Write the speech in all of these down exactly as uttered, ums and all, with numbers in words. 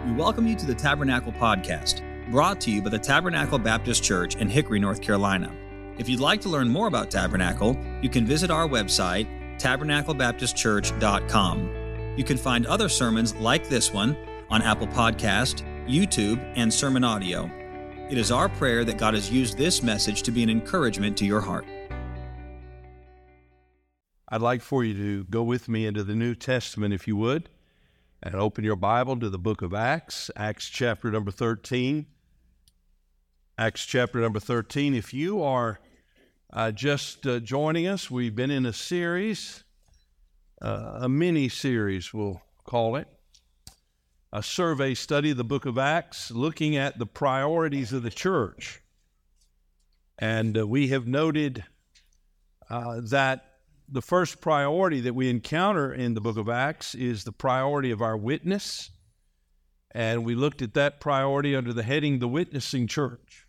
We welcome you to the Tabernacle Podcast, brought to you by the Tabernacle Baptist Church in Hickory, North Carolina. If you'd like to learn more about Tabernacle, you can visit our website, tabernacle baptist church dot com. You can find other sermons like this one on Apple Podcast, YouTube, and Sermon Audio. It is our prayer that God has used this message to be an encouragement to your heart. I'd like for you to go with me into the New Testament, if you would, and open your Bible to the book of Acts, Acts chapter number thirteen. Acts chapter number thirteen. If you are uh, just uh, joining us, we've been in a series, uh, a mini-series we'll call it, a survey study of the book of Acts, looking at the priorities of the church. And uh, we have noted uh, that the first priority that we encounter in the book of Acts is the priority of our witness. And we looked at that priority under the heading, the witnessing church.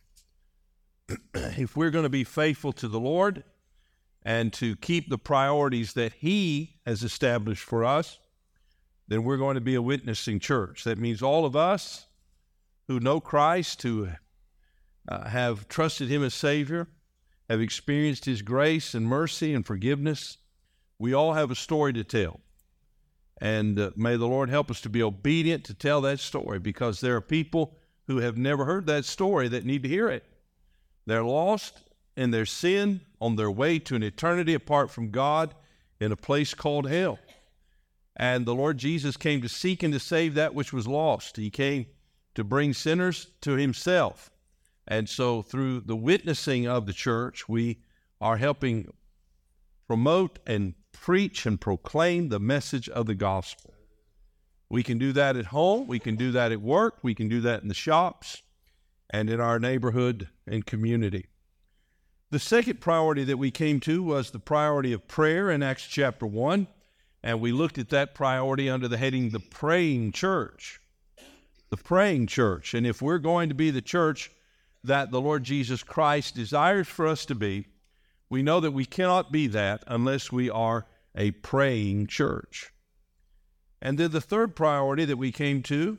If we're going to be faithful to the Lord and to keep the priorities that He has established for us, then we're going to be a witnessing church. That means all of us who know Christ, who uh, have trusted Him as Savior, have experienced His grace and mercy and forgiveness, we all have a story to tell. And uh, may the Lord help us to be obedient to tell that story, because there are people who have never heard that story that need to hear it. They're lost in their sin, on their way to an eternity apart from God in a place called hell. And the Lord Jesus came to seek and to save that which was lost. He came to bring sinners to Himself. And so through the witnessing of the church, we are helping promote and preach and proclaim the message of the gospel. We can do that at home. We can do that at work. We can do that in the shops and in our neighborhood and community. The second priority that we came to was the priority of prayer in Acts chapter one. And we looked at that priority under the heading, the praying church. The praying church. And if we're going to be the church that the Lord Jesus Christ desires for us to be, we know that we cannot be that unless we are a praying church. And then the third priority that we came to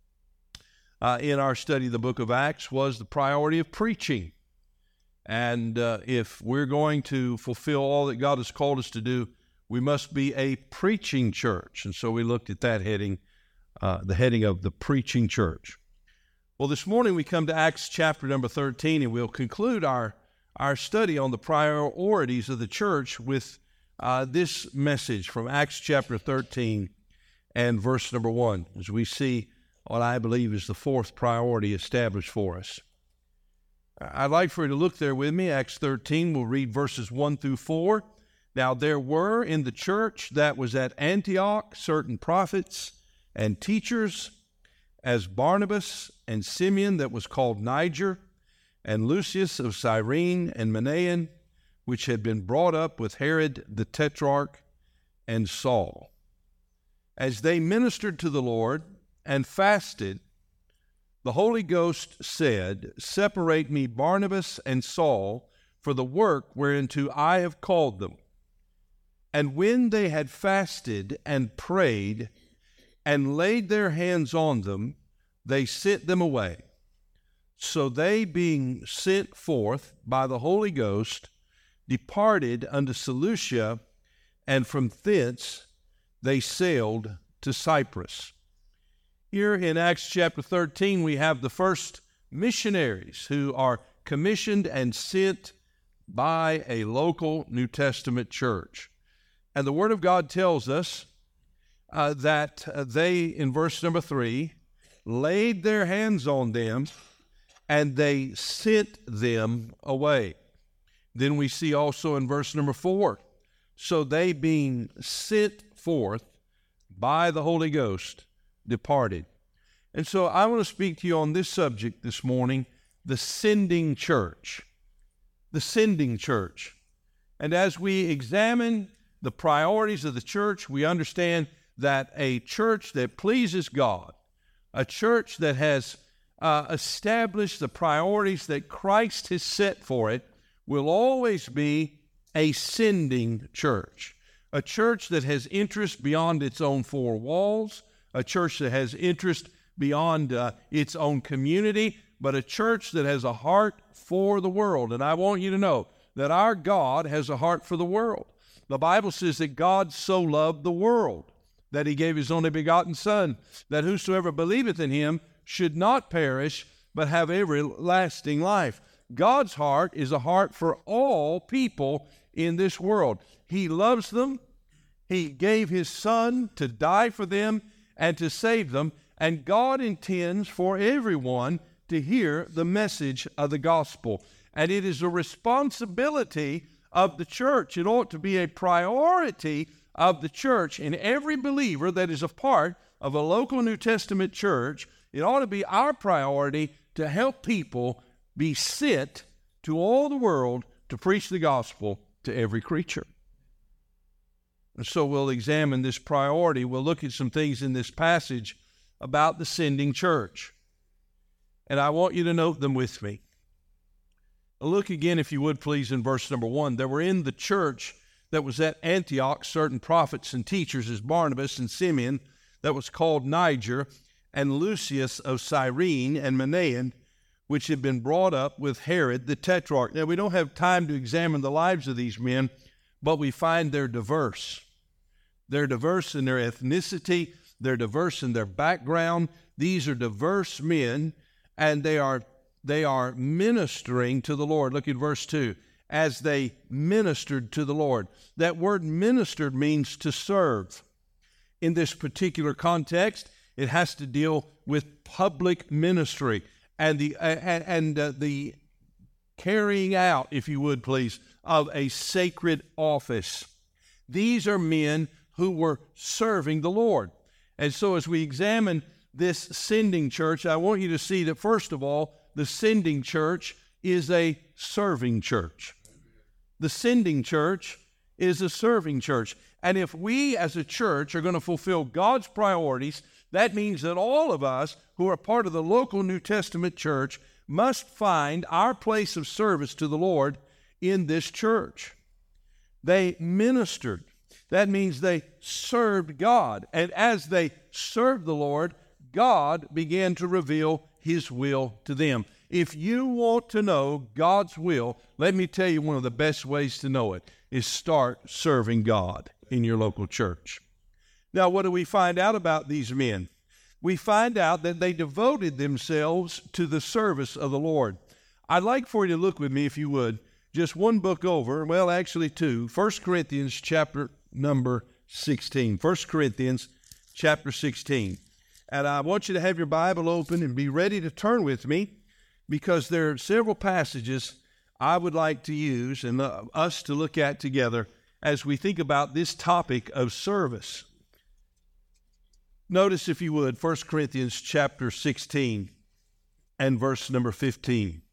uh, in our study of the book of Acts was the priority of preaching. And uh, if we're going to fulfill all that God has called us to do, we must be a preaching church. And so we looked at that heading, uh, the heading of the preaching church. Well, this morning we come to Acts chapter number thirteen, and we'll conclude our, our study on the priorities of the church with uh, this message from Acts chapter thirteen and verse number one, as we see what I believe is the fourth priority established for us. I'd like for you to look there with me. Acts thirteen, we'll read verses one through four. Now there were in the church that was at Antioch certain prophets and teachers, as Barnabas and Simeon that was called Niger, and Lucius of Cyrene and Manaen, which had been brought up with Herod the Tetrarch, and Saul. As they ministered to the Lord and fasted, the Holy Ghost said, Separate me Barnabas and Saul for the work whereunto I have called them. And when they had fasted and prayed and laid their hands on them, they sent them away. So they, being sent forth by the Holy Ghost, departed unto Seleucia, and from thence they sailed to Cyprus. Here in Acts chapter thirteen, we have the first missionaries who are commissioned and sent by a local New Testament church. And the Word of God tells us uh, that uh, they, in verse number three, laid their hands on them and they sent them away. Then we see also in verse number four, so they being sent forth by the Holy Ghost departed. And so I want to speak to you on this subject this morning, the sending church. The sending church. And as we examine the priorities of the church, we understand that a church that pleases God, a church that has uh, established the priorities that Christ has set for it, will always be a sending church. A church that has interest beyond its own four walls, a church that has interest beyond uh, its own community, but a church that has a heart for the world. And I want you to know that our God has a heart for the world. The Bible says that God so loved the world that he gave his only begotten Son, that whosoever believeth in him should not perish, but have everlasting life. God's heart is a heart for all people in this world. He loves them. He gave his Son to die for them and to save them. And God intends for everyone to hear the message of the gospel. And it is a responsibility of the church. It ought to be a priority of the church. And every believer that is a part of a local New Testament church, it ought to be our priority to help people be sent to all the world to preach the gospel to every creature. And so we'll examine this priority. We'll look at some things in this passage about the sending church. And I want you to note them with me. Look again, if you would, please, in verse number one. There were in the church that was at Antioch certain prophets and teachers, as Barnabas and Simeon, that was called Niger, and Lucius of Cyrene, and Manaen, which had been brought up with Herod the Tetrarch. Now, we don't have time to examine the lives of these men, but we find they're diverse. They're diverse in their ethnicity. They're diverse in their background. These are diverse men, and they are they are ministering to the Lord. Look at verse two. As they ministered to the Lord. That word ministered means to serve. In this particular context, it has to deal with public ministry and the uh, and uh, the carrying out, if you would please, of a sacred office. These are men who were serving the Lord. And so as we examine this sending church, I want you to see that, first of all, the sending church is a serving church. The sending church is a serving church. And if we as a church are going to fulfill God's priorities, that means that all of us who are part of the local New Testament church must find our place of service to the Lord in this church. They ministered. That means they served God. And as they served the Lord, God began to reveal his will to them. If you want to know God's will, let me tell you one of the best ways to know it is start serving God in your local church. Now, what do we find out about these men? We find out that they devoted themselves to the service of the Lord. I'd like for you to look with me, if you would, just one book over, well, actually two, First Corinthians chapter number sixteen. First Corinthians chapter sixteen. And I want you to have your Bible open and be ready to turn with me, because there are several passages I would like to use and uh, us to look at together as we think about this topic of service. Notice, if you would, First Corinthians chapter sixteen and verse number fifteen.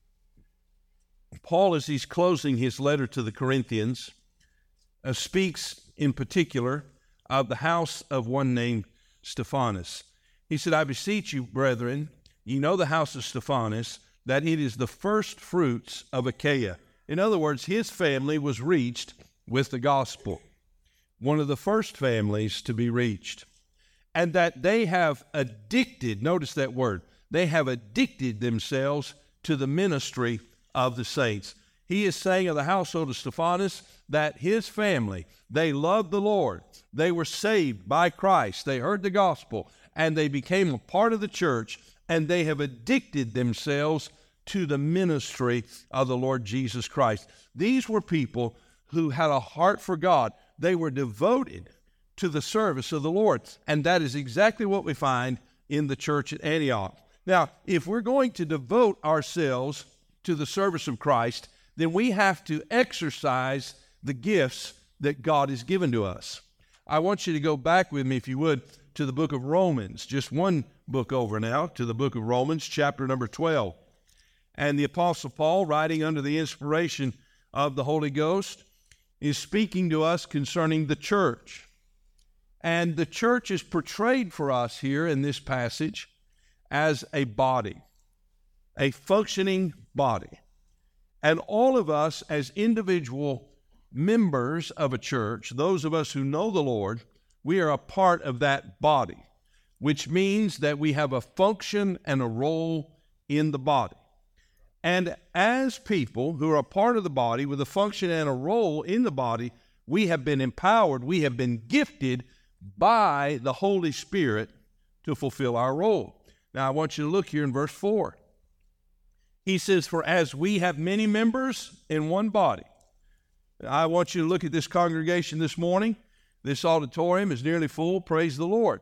Paul, as he's closing his letter to the Corinthians, uh, speaks in particular of the house of one named Stephanas. He said, I beseech you, brethren, ye know the house of Stephanas, that it is the first fruits of Achaia. In other words, his family was reached with the gospel, one of the first families to be reached. And that they have addicted, notice that word, they have addicted themselves to the ministry of the saints. He is saying of the household of Stephanas that his family, they loved the Lord. They were saved by Christ. They heard the gospel, and they became a part of the church, and they have addicted themselves to the ministry of the Lord Jesus Christ. These were people who had a heart for God. They were devoted to the service of the Lord, and that is exactly what we find in the church at Antioch. Now, if we're going to devote ourselves to the service of Christ, then we have to exercise the gifts that God has given to us. I want you to go back with me, if you would, to the book of Romans, just one book over now, to the book of Romans, chapter number twelve. And the Apostle Paul, writing under the inspiration of the Holy Ghost, is speaking to us concerning the church. And the church is portrayed for us here in this passage as a body, a functioning body. And all of us as individual members of a church, those of us who know the Lord, we are a part of that body. which means that we have a function and a role in the body. And as people who are a part of the body with a function and a role in the body, we have been empowered, we have been gifted by the Holy Spirit to fulfill our role. Now, I want you to look here in verse four. He says, for as we have many members in one body. I want you to look at this congregation this morning. This auditorium is nearly full, praise the Lord.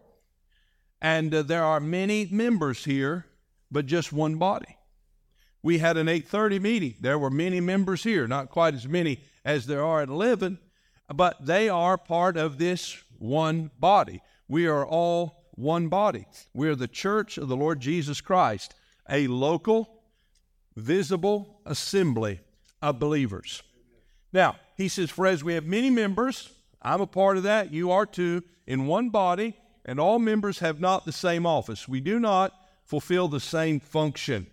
And uh, there are many members here, but just one body. We had an eight thirty meeting. There were many members here, not quite as many as there are at eleven, but they are part of this one body. We are all one body. We are the church of the Lord Jesus Christ, a local, visible assembly of believers. Now, he says, for as we have many members, I'm a part of that, you are too, in one body, and all members have not the same office. We do not fulfill the same function.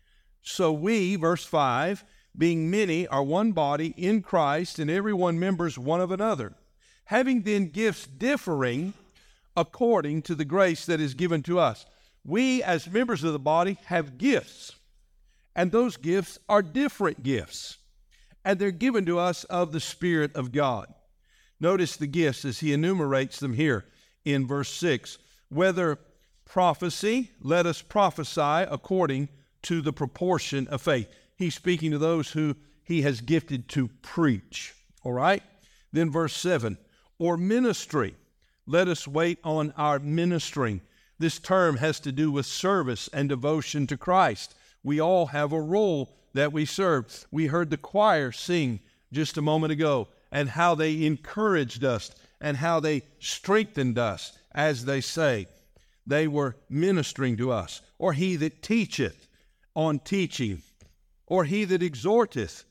So we, verse five, being many, are one body in Christ, and every one members one of another, having then gifts differing according to the grace that is given to us. We, as members of the body, have gifts, and those gifts are different gifts, and they're given to us of the Spirit of God. Notice the gifts as he enumerates them here in verse six. Whether prophecy, let us prophesy according to the proportion of faith. He's speaking to those who he has gifted to preach. All right? Then verse seven, or ministry, let us wait on our ministering. This term has to do with service and devotion to Christ. We all have a role that we serve. We heard the choir sing just a moment ago, and how they encouraged us and how they strengthened us as they say. They were ministering to us. Or he that teacheth on teaching, or he that exhorteth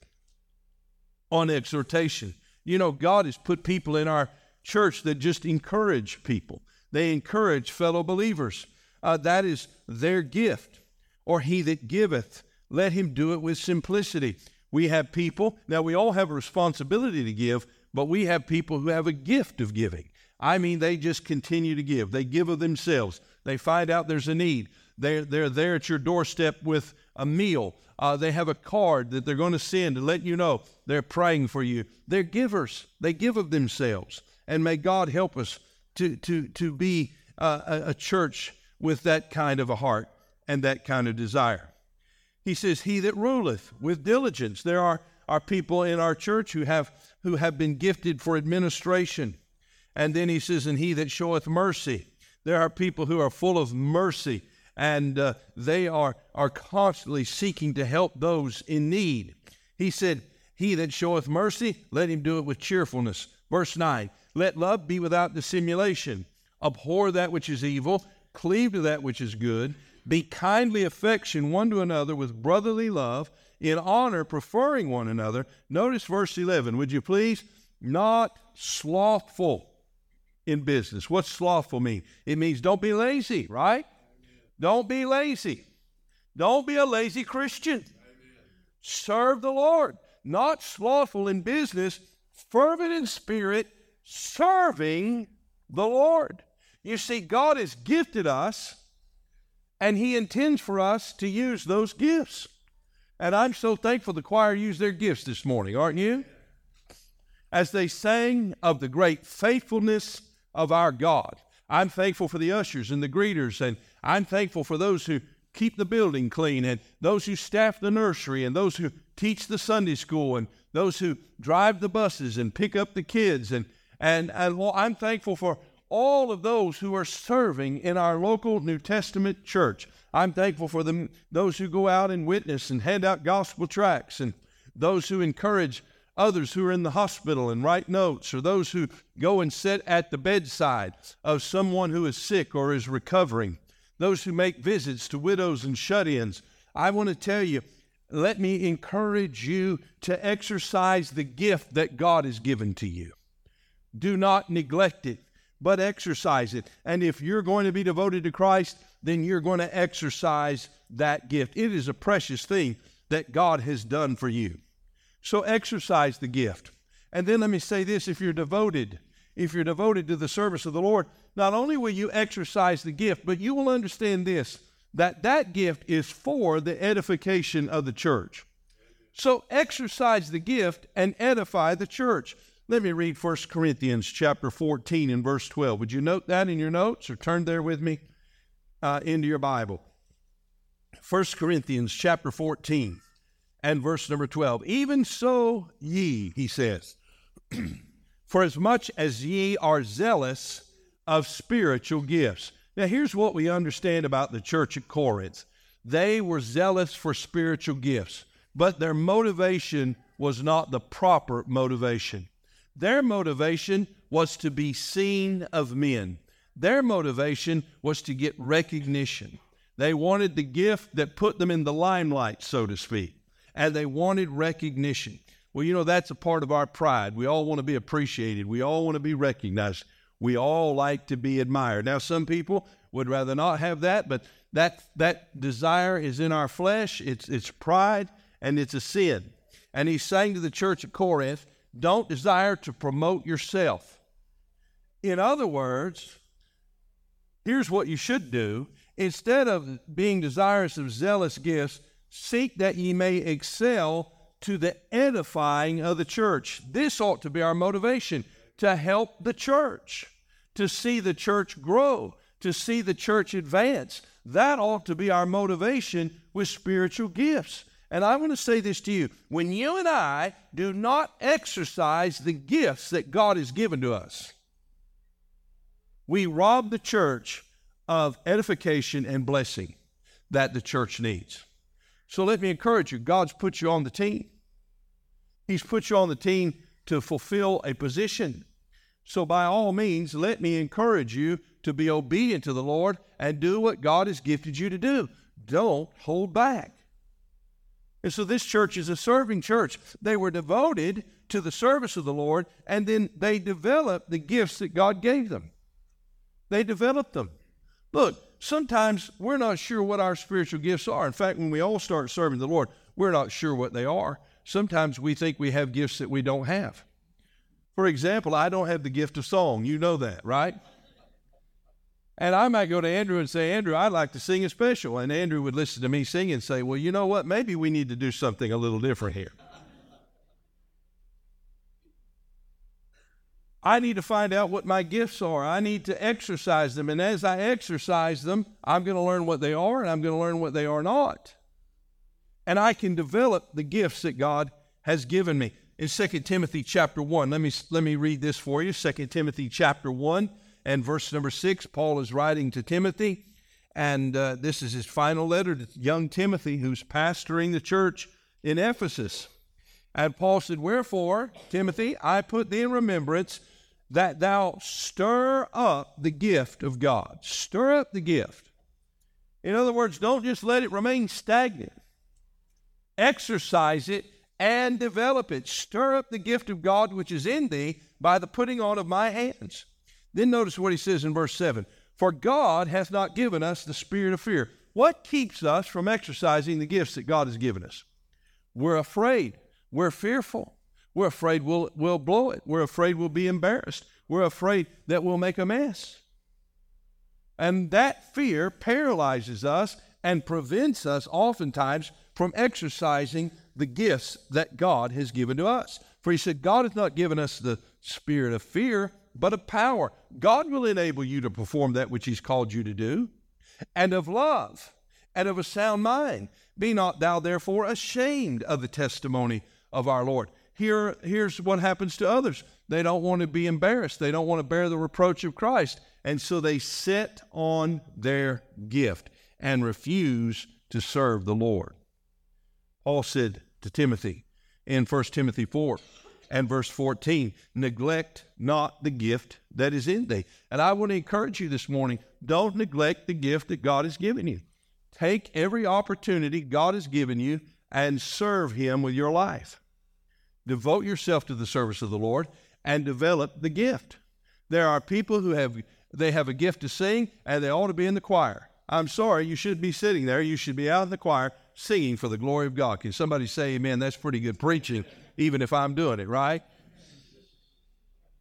on exhortation. You know, God has put people in our church that just encourage people. They encourage fellow believers. Uh, that is their gift. Or he that giveth, let him do it with simplicity. We have people, now we all have a responsibility to give, but we have people who have a gift of giving. I mean, they just continue to give. They give of themselves. They find out there's a need. They're, they're there at your doorstep with a meal. Uh, they have a card that they're going to send to let you know they're praying for you. They're givers. They give of themselves. And may God help us to, to, to be uh, a, a church with that kind of a heart and that kind of desire. He says, he that ruleth with diligence. There are, are people in our church who have, who have been gifted for administration. And then he says, and he that showeth mercy. There are people who are full of mercy, and uh, they are, are constantly seeking to help those in need. He said, he that showeth mercy, let him do it with cheerfulness. Verse nine, let love be without dissimulation. Abhor that which is evil, cleave to that which is good. Be kindly affection one to another with brotherly love, in honor preferring one another. Notice verse eleven, would you please? Not slothful in business. What's slothful mean? It means don't be lazy, right? Don't be lazy. Don't be a lazy Christian. Amen. Serve the Lord. Not slothful in business, fervent in spirit, serving the Lord. You see, God has gifted us, and he intends for us to use those gifts. And I'm so thankful the choir used their gifts this morning, aren't you? As they sang of the great faithfulness of our God. I'm thankful for the ushers and the greeters, and I'm thankful for those who keep the building clean, and those who staff the nursery, and those who teach the Sunday school, and those who drive the buses and pick up the kids. And, and, and I'm thankful for all of those who are serving in our local New Testament church. I'm thankful for them, those who go out and witness and hand out gospel tracts, and those who encourage others who are in the hospital and write notes, or those who go and sit at the bedside of someone who is sick or is recovering, those who make visits to widows and shut-ins. I want to tell you, let me encourage you to exercise the gift that God has given to you. Do not neglect it, but exercise it. And if you're going to be devoted to Christ, then you're going to exercise that gift. It is a precious thing that God has done for you. So exercise the gift. And then let me say this, if you're devoted, if you're devoted to the service of the Lord, not only will you exercise the gift, but you will understand this, that that gift is for the edification of the church. So exercise the gift and edify the church. Let me read First Corinthians chapter fourteen and verse twelve. Would you note that in your notes or turn there with me uh, into your Bible? First Corinthians chapter fourteen and verse number twelve. Even so ye, he says, for as much as ye are zealous of spiritual gifts. Now here's what we understand about the church at Corinth. They were zealous for spiritual gifts, but their motivation was not the proper motivation. Their motivation was to be seen of men. Their motivation was to get recognition. They wanted the gift that put them in the limelight, so to speak, and they wanted recognition. Well, you know, that's a part of our pride. We all want to be appreciated. We all want to be recognized. We all like to be admired. Now, some people would rather not have that, but that that desire is in our flesh. It's it's pride, and it's a sin. And he's saying to the church at Corinth, don't desire to promote yourself. In other words, here's what you should do. Instead of being desirous of zealous gifts, seek that ye may excel to the edifying of the church. This ought to be our motivation, to help the church, to see the church grow, to see the church advance. That ought to be our motivation with spiritual gifts. And I want to say this to you. When you and I do not exercise the gifts that God has given to us, we rob the church of edification and blessing that the church needs. So let me encourage you. God's put you on the team. He's put you on the team to fulfill a position. So by all means, let me encourage you to be obedient to the Lord and do what God has gifted you to do. Don't hold back. And so this church is a serving church. They were devoted to the service of the Lord, and then they developed the gifts that God gave them. They developed them. Look, sometimes we're not sure what our spiritual gifts are. In fact, when we all start serving the Lord, we're not sure what they are. Sometimes we think we have gifts that we don't have. For example, I don't have the gift of song. You know that, right? And I might go to Andrew and say, Andrew, I'd like to sing a special. And Andrew would listen to me sing and say, well, you know what? Maybe we need to do something a little different here. I need to find out what my gifts are. I need to exercise them. And as I exercise them, I'm going to learn what they are, and I'm going to learn what they are not. And I can develop the gifts that God has given me. In Second Timothy chapter one, let me, let me read this for you. Second Timothy chapter one. And verse number six, Paul is writing to Timothy, and uh, this is his final letter to young Timothy, who's pastoring the church in Ephesus. And Paul said, wherefore, Timothy, I put thee in remembrance that thou stir up the gift of God. Stir up the gift. In other words, don't just let it remain stagnant. Exercise it and develop it. Stir up the gift of God which is in thee by the putting on of my hands. Then notice what he says in verse seven. For God hath not given us the spirit of fear. What keeps us from exercising the gifts that God has given us? We're afraid. We're fearful. We're afraid we'll, we'll blow it. We're afraid we'll be embarrassed. We're afraid that we'll make a mess. And that fear paralyzes us and prevents us oftentimes from exercising the gifts that God has given to us. For he said, God hath not given us the spirit of fear, but of power. God will enable you to perform that which he's called you to do, and of love, and of a sound mind. Be not thou therefore ashamed of the testimony of our Lord. Here, here's what happens to others. They don't want to be embarrassed. They don't want to bear the reproach of Christ. And so they sit on their gift and refuse to serve the Lord. Paul said to Timothy in First Timothy four and verse fourteen, neglect not the gift that is in thee. And I want to encourage you this morning, don't neglect the gift that God has given you. Take every opportunity God has given you and serve him with your life. Devote yourself to the service of the Lord and develop the gift. There are people who have, they have a gift to sing, and they ought to be in the choir. I'm sorry, you shouldn't be sitting there. You should be out in the choir singing for the glory of God. Can somebody say amen? That's pretty good preaching, even if I'm doing it, right?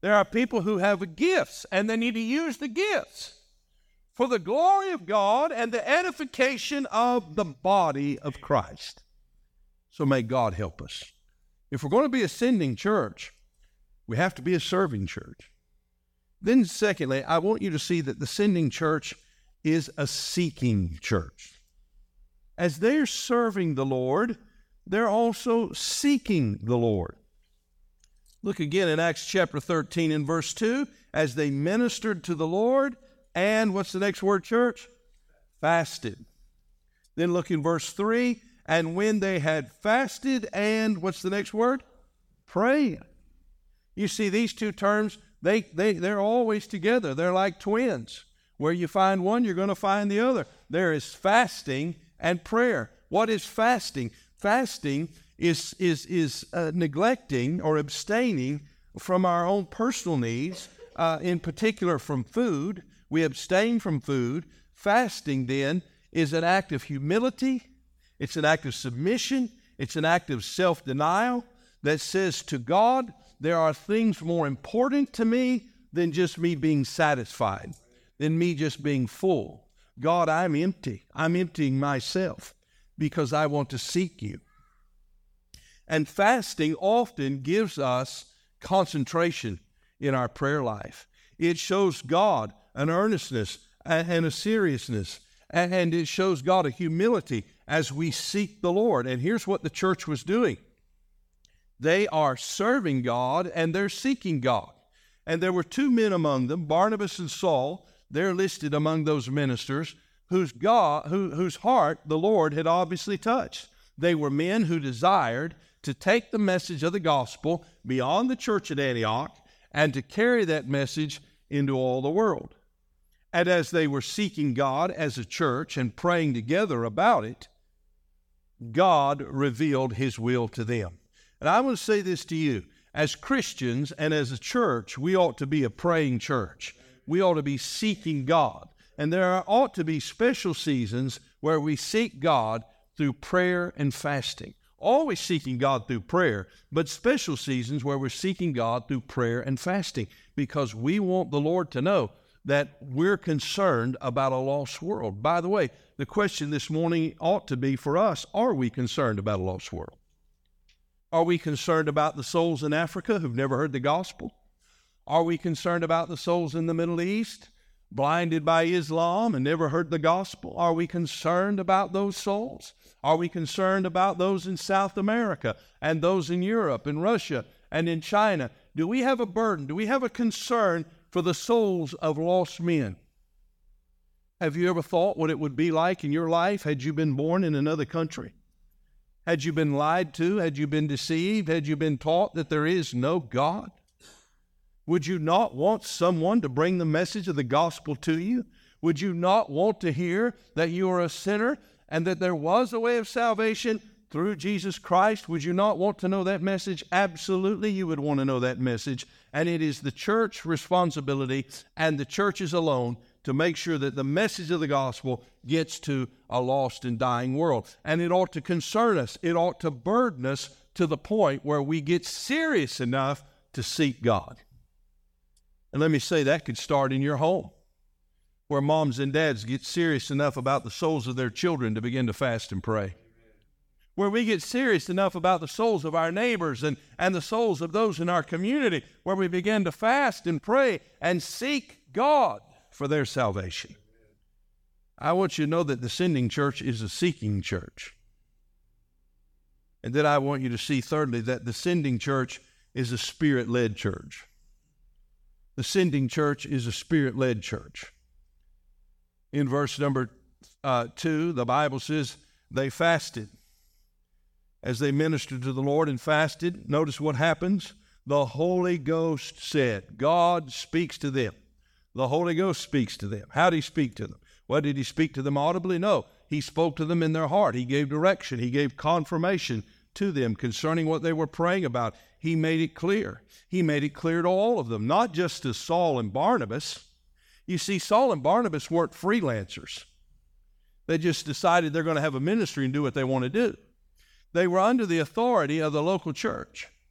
There are people who have gifts, and they need to use the gifts for the glory of God and the edification of the body of Christ. So may God help us. If we're going to be a sending church, we have to be a serving church. Then secondly, I want you to see that the sending church is a seeking church. As they're serving the Lord, they're also seeking the Lord. Look again in Acts chapter thirteen and verse two. As they ministered to the Lord, and what's the next word, church? Fasted. Then look in verse three. And when they had fasted, and what's the next word? Prayed. You see, these two terms, they, they, they're always together. They're like twins. Where you find one, you're going to find the other. There is fasting and prayer. What is fasting? Fasting is, is, is uh, neglecting or abstaining from our own personal needs, uh, in particular from food. We abstain from food. Fasting, then, is an act of humility. It's an act of submission. It's an act of self-denial that says to God, there are things more important to me than just me being satisfied, than me just being full. God, I'm empty. I'm emptying myself because I want to seek you. And fasting often gives us concentration in our prayer life. It shows God an earnestness and a seriousness, and it shows God a humility as we seek the Lord. And here's what the church was doing. They are serving God and they're seeking God. And there were two men among them, Barnabas and Saul. They're listed among those ministers whose God, who, whose heart the Lord had obviously touched. They were men who desired to take the message of the gospel beyond the church at Antioch and to carry that message into all the world. And as they were seeking God as a church and praying together about it, God revealed his will to them. And I want to say this to you. As Christians and as a church, we ought to be a praying church. We ought to be seeking God. And there are, ought to be special seasons where we seek God through prayer and fasting. Always seeking God through prayer, but special seasons where we're seeking God through prayer and fasting, because we want the Lord to know that we're concerned about a lost world. By the way, the question this morning ought to be for us, are we concerned about a lost world? Are we concerned about the souls in Africa who've never heard the gospel? Are we concerned about the souls in the Middle East, blinded by Islam and never heard the gospel? Are we concerned about those souls? Are we concerned about those in South America and those in Europe and Russia and in China? Do we have a burden? Do we have a concern for the souls of lost men? Have you ever thought what it would be like in your life had you been born in another country? Had you been lied to? Had you been deceived? Had you been taught that there is no God? Would you not want someone to bring the message of the gospel to you? Would you not want to hear that you are a sinner and that there was a way of salvation through Jesus Christ? Would you not want to know that message? Absolutely, you would want to know that message. And it is the church's responsibility and the church's alone to make sure that the message of the gospel gets to a lost and dying world. And it ought to concern us. It ought to burden us to the point where we get serious enough to seek God. And let me say, that could start in your home, where moms and dads get serious enough about the souls of their children to begin to fast and pray. Where we get serious enough about the souls of our neighbors and, and the souls of those in our community, where we begin to fast and pray and seek God for their salvation. I want you to know that the sending church is a seeking church. And then I want you to see, thirdly, that the sending church is a spirit-led church. The sending church is a spirit-led church. In verse number uh, two, the Bible says they fasted. As they ministered to the Lord and fasted, notice what happens. The Holy Ghost said, God speaks to them. The Holy Ghost speaks to them. How did he speak to them? Well, did he speak to them audibly? No. He spoke to them in their heart. He gave direction. He gave confirmation to them concerning what they were praying about. He made it clear. He made it clear to all of them, not just to Saul and Barnabas. You see, Saul and Barnabas weren't freelancers. They just decided they're going to have a ministry and do what they want to do. They were under the authority of the local church.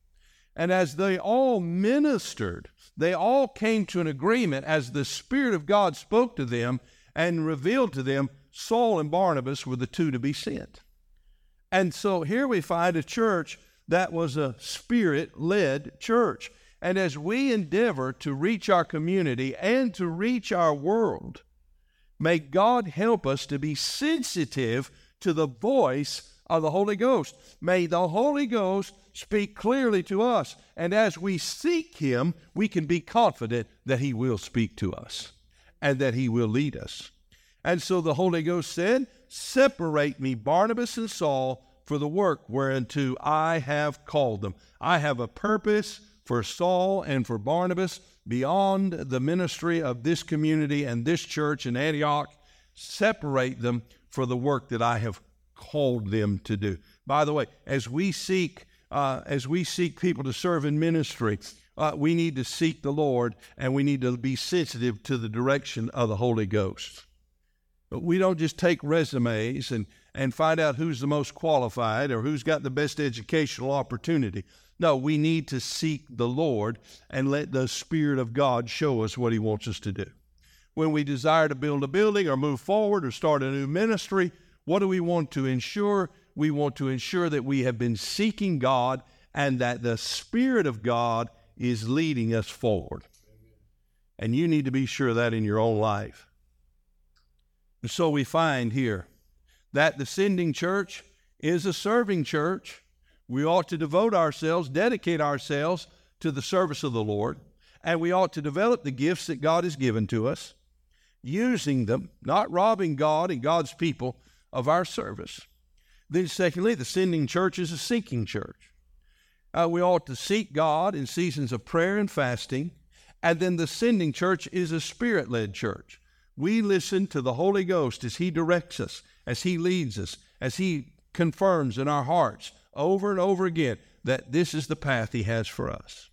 And as they all ministered, they all came to an agreement as the Spirit of God spoke to them and revealed to them Saul and Barnabas were the two to be sent. And so here we find a church that was a Spirit-led church. And as we endeavor to reach our community and to reach our world, may God help us to be sensitive to the voice of the Holy Ghost. May the Holy Ghost speak clearly to us. And as we seek Him, we can be confident that He will speak to us and that He will lead us. And so the Holy Ghost said, separate me, Barnabas and Saul, for the work whereunto I have called them. I have a purpose for Saul and for Barnabas beyond the ministry of this community and this church in Antioch. Separate them for the work that I have called them to do. By the way, as we seek, uh, as we seek people to serve in ministry, uh, we need to seek the Lord, and we need to be sensitive to the direction of the Holy Ghost. But we don't just take resumes and, and find out who's the most qualified or who's got the best educational opportunity. No, we need to seek the Lord and let the Spirit of God show us what He wants us to do. When we desire to build a building or move forward or start a new ministry, what do we want to ensure? We want to ensure that we have been seeking God and that the Spirit of God is leading us forward. And you need to be sure of that in your own life. And so we find here that the sending church is a serving church. We ought to devote ourselves, dedicate ourselves to the service of the Lord, and we ought to develop the gifts that God has given to us, using them, not robbing God and God's people of our service. Then secondly, the sending church is a seeking church. Uh, we ought to seek God in seasons of prayer and fasting, and then the sending church is a Spirit-led church. We listen to the Holy Ghost as He directs us, as He leads us, as He confirms in our hearts over and over again that this is the path He has for us.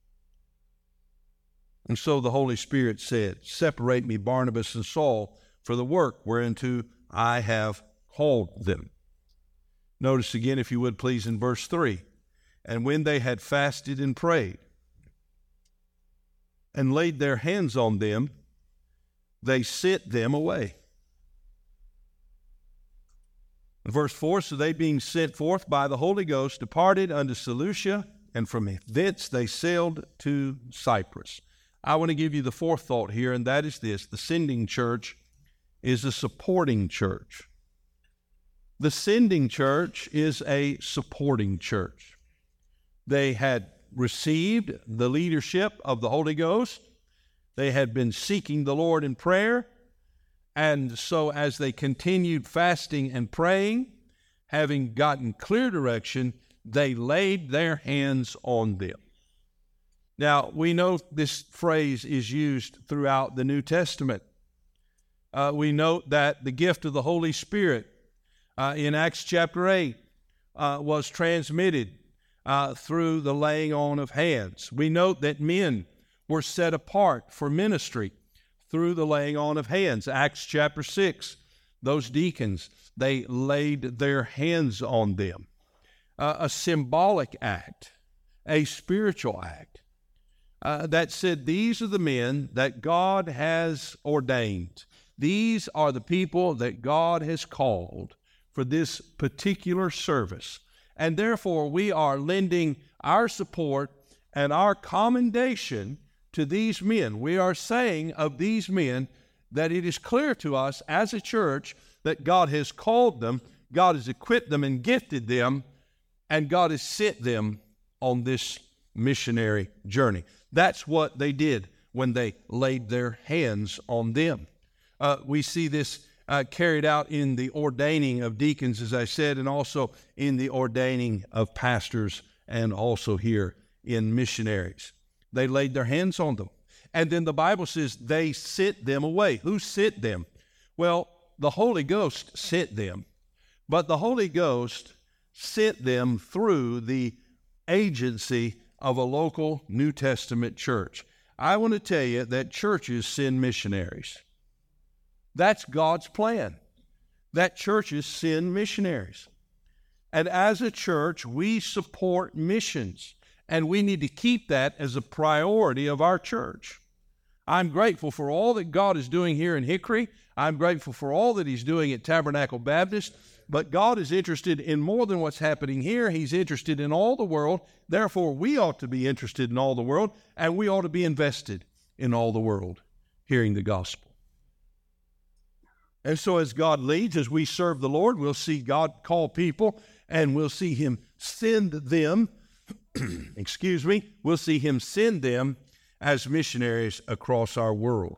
And so the Holy Spirit said, separate me, Barnabas and Saul, for the work whereunto I have called them. Notice again, if you would please, in verse three. And when they had fasted and prayed and laid their hands on them, they sent them away. Verse four, so they being sent forth by the Holy Ghost departed unto Seleucia, and from thence they sailed to Cyprus. I want to give you the fourth thought here, and that is this: the sending church is a supporting church. The sending church is a supporting church. They had received the leadership of the Holy Ghost. They had been seeking the Lord in prayer. And so as they continued fasting and praying, having gotten clear direction, they laid their hands on them. Now, we know this phrase is used throughout the New Testament. Uh, we note that the gift of the Holy Spirit uh, in Acts chapter eight uh, was transmitted uh, through the laying on of hands. We note that men were set apart for ministry through the laying on of hands. Acts chapter six, those deacons, they laid their hands on them. Uh, a symbolic act, a spiritual act. Uh, that said, these are the men that God has ordained. These are the people that God has called for this particular service. And therefore, we are lending our support and our commendation to these men. We are saying of these men that it is clear to us as a church that God has called them, God has equipped them and gifted them, and God has sent them on this missionary journey. That's what they did when they laid their hands on them. Uh, we see this uh, carried out in the ordaining of deacons, as I said, and also in the ordaining of pastors, and also here in missionaries. They laid their hands on them. And then the Bible says they sent them away. Who sent them? Well, the Holy Ghost sent them. But the Holy Ghost sent them through the agency of a local New Testament church. I want to tell you that churches send missionaries. That's God's plan, that churches send missionaries. And as a church, we support missions. And we need to keep that as a priority of our church. I'm grateful for all that God is doing here in Hickory. I'm grateful for all that He's doing at Tabernacle Baptist. But God is interested in more than what's happening here. He's interested in all the world. Therefore, we ought to be interested in all the world, and we ought to be invested in all the world, hearing the gospel. And so as God leads, as we serve the Lord, we'll see God call people, and we'll see Him send them, excuse me, we'll see Him send them as missionaries across our world.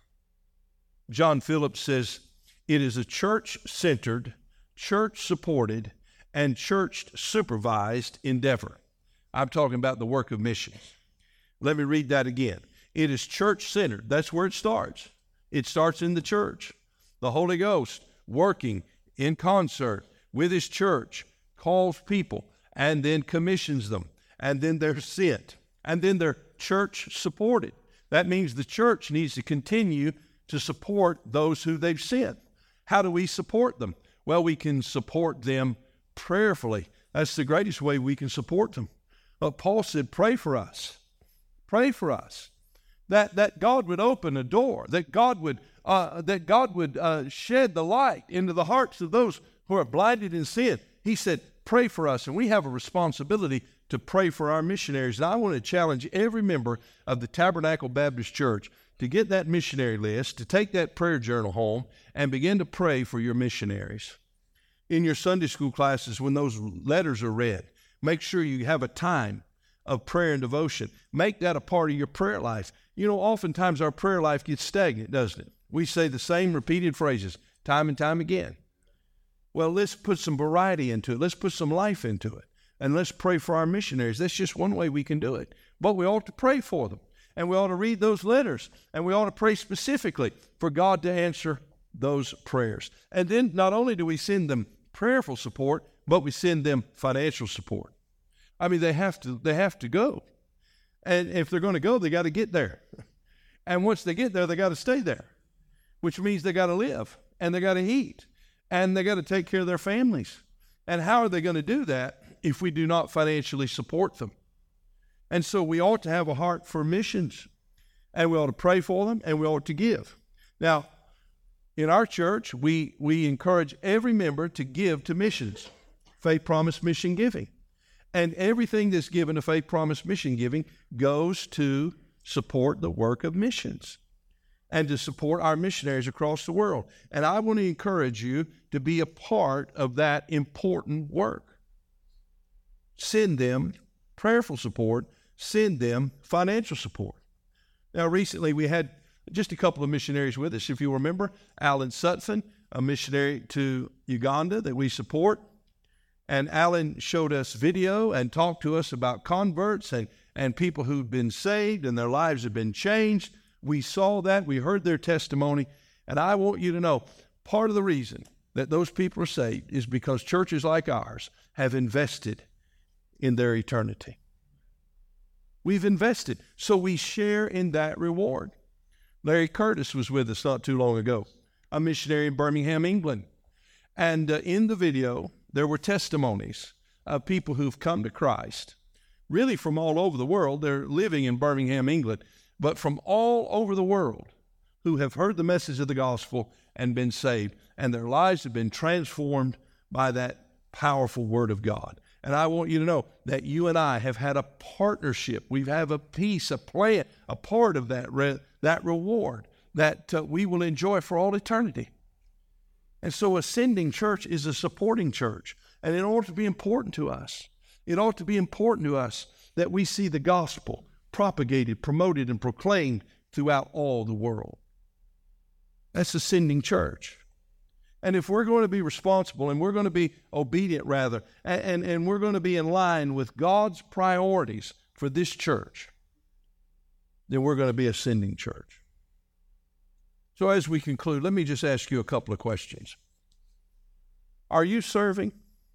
John Phillips says, it is a church-centered, church-supported, and church-supervised endeavor. I'm talking about the work of missions. Let me read that again. It is church-centered. That's where it starts. It starts in the church. The Holy Ghost working in concert with His church calls people and then commissions them, and then they're sent, and then they're church-supported. That means the church needs to continue to support those who they've sent. How do we support them? Well, we can support them prayerfully. That's the greatest way we can support them. But Paul said, pray for us. Pray for us. That, that God would open a door, that God would, uh, that God would uh, shed the light into the hearts of those who are blinded in sin. He said, pray for us. And we have a responsibility to pray for our missionaries. And I want to challenge every member of the Tabernacle Baptist Church to get that missionary list, to take that prayer journal home, and begin to pray for your missionaries. In your Sunday school classes, when those letters are read, make sure you have a time of prayer and devotion. Make that a part of your prayer life. You know, oftentimes our prayer life gets stagnant, doesn't it? We say the same repeated phrases time and time again. Well, let's put some variety into it. Let's put some life into it. And let's pray for our missionaries. That's just one way we can do it. But we ought to pray for them. And we ought to read those letters. And we ought to pray specifically for God to answer those prayers. And then not only do we send them prayerful support, but we send them financial support. I mean, they have to, they have to go. And if they're going to go, they got to get there. And once they get there, they got to stay there, which means they got to live and they got to eat and they got to take care of their families. And how are they going to do that if we do not financially support them? And so we ought to have a heart for missions, and we ought to pray for them, and we ought to give. Now, in our church, we, we encourage every member to give to missions, Faith Promise Mission Giving. And everything that's given to Faith Promise Mission Giving goes to support the work of missions and to support our missionaries across the world. And I want to encourage you to be a part of that important work. Send them prayerful support, send them financial support. Now, recently we had just a couple of missionaries with us. If you remember, Alan Sutphin, a missionary to Uganda that we support. And Alan showed us video and talked to us about converts and, and people who've been saved and their lives have been changed. We saw that. We heard their testimony. And I want you to know, part of the reason that those people are saved is because churches like ours have invested in their eternity. We've invested, so we share in that reward. Larry Curtis was with us not too long ago, a missionary in Birmingham, England. And uh, in the video, there were testimonies of people who've come to Christ, really from all over the world. They're living in Birmingham, England, but from all over the world who have heard the message of the gospel and been saved, and their lives have been transformed by that powerful word of God. And I want you to know that you and I have had a partnership. We have a piece, a plan, a part of that, re- that reward that uh, we will enjoy for all eternity. And so a sending church is a supporting church. And it ought to be important to us. It ought to be important to us that we see the gospel propagated, promoted, and proclaimed throughout all the world. That's a sending church. And if we're going to be responsible and we're going to be obedient, rather, and, and, and we're going to be in line with God's priorities for this church, then we're going to be a sending church. So as we conclude, let me just ask you a couple of questions. Are you serving?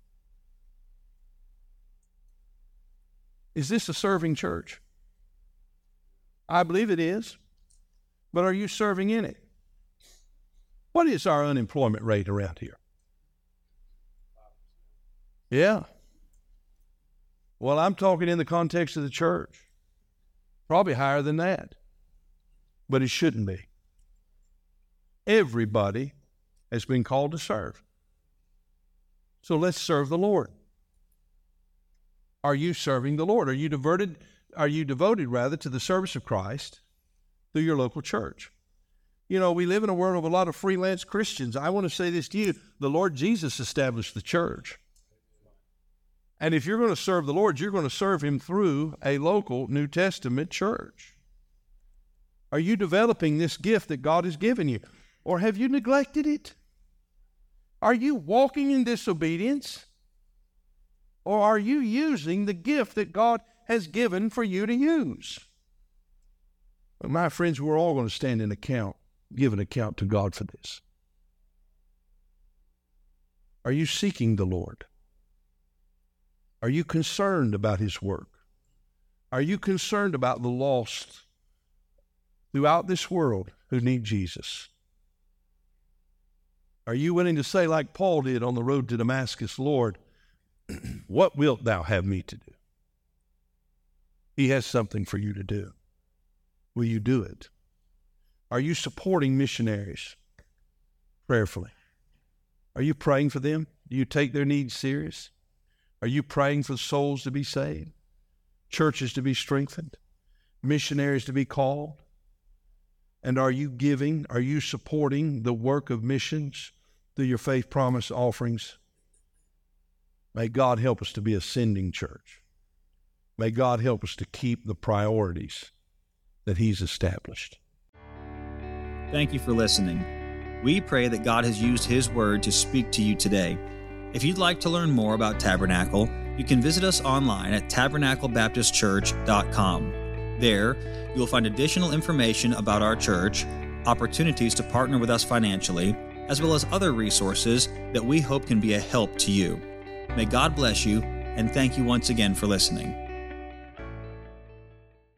Is this a serving church? I believe it is. But are you serving in it? What is our unemployment rate around here? Yeah. Well, I'm talking in the context of the church. Probably higher than that. But it shouldn't be. Everybody has been called to serve. So let's serve the Lord. Are you serving the Lord? Are you diverted, are you devoted rather to the service of Christ through your local church? You know, we live in a world of a lot of freelance Christians. I want to say this to you. The Lord Jesus established the church. And if you're going to serve the Lord, you're going to serve him through a local New Testament church. Are you developing this gift that God has given you? Or have you neglected it? Are you walking in disobedience? Or are you using the gift that God has given for you to use? Well, my friends, we're all going to stand in account, give an account to God for this. Are you seeking the Lord? Are you concerned about his work? Are you concerned about the lost throughout this world who need Jesus? Are you willing to say like Paul did on the road to Damascus, Lord, what wilt thou have me to do? He has something for you to do. Will you do it? Are you supporting missionaries prayerfully? Are you praying for them? Do you take their needs serious? Are you praying for souls to be saved? Churches to be strengthened? Missionaries to be called? And are you giving, are you supporting the work of missions through your faith promise offerings? May God help us to be a sending church. May God help us to keep the priorities that he's established. Thank you for listening. We pray that God has used his word to speak to you today. If you'd like to learn more about Tabernacle, you can visit us online at tabernacle baptist church dot com. There, you'll find additional information about our church, opportunities to partner with us financially, as well as other resources that we hope can be a help to you. May God bless you, and thank you once again for listening.